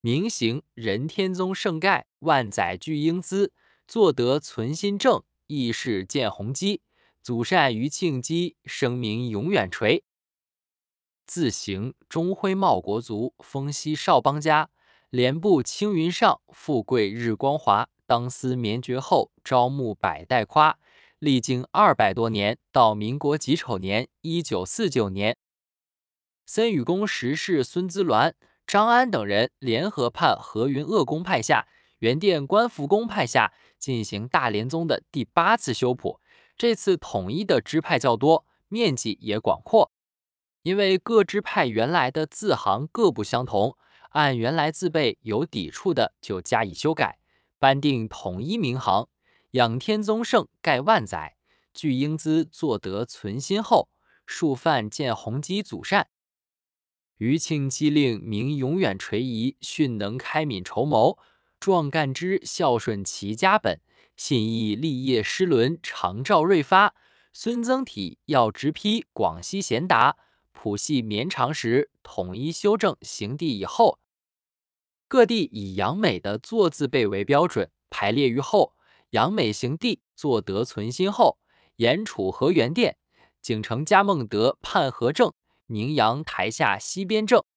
明行仁天宗圣盖，万载俱英姿。坐得存心正，义士见弘基。祖善于庆基，声名永远垂。自行中徽茂国族，封西少邦家。连步青云上，富贵日光华。当思绵绝后，朝暮百代夸。历经200多年，到民国己丑年1949年，森禹公时世孙资鸾、张安等人联合叛何云鄂公派下、元殿关福公派下，进行大连宗的第8次修谱。这次统一的支派较多，面积也广阔。因为各支派原来的字行各不相同，按原来字辈有抵触的就加以修改，颁定统一名行。仰天宗圣盖万载，具英姿坐得存心厚。数犯见弘基祖善，余庆基令名永远垂遗。训能开敏筹谋，壮干之孝顺齐家本。信义立业师伦，长照瑞发。孙曾体要直批广西贤达，谱系绵长时，统一修正行地以后，各地以杨美的坐字辈为标准，排列于后。杨美行地坐得存心厚，严楚河元殿。景城嘉孟德判和正，宁阳台下西边正。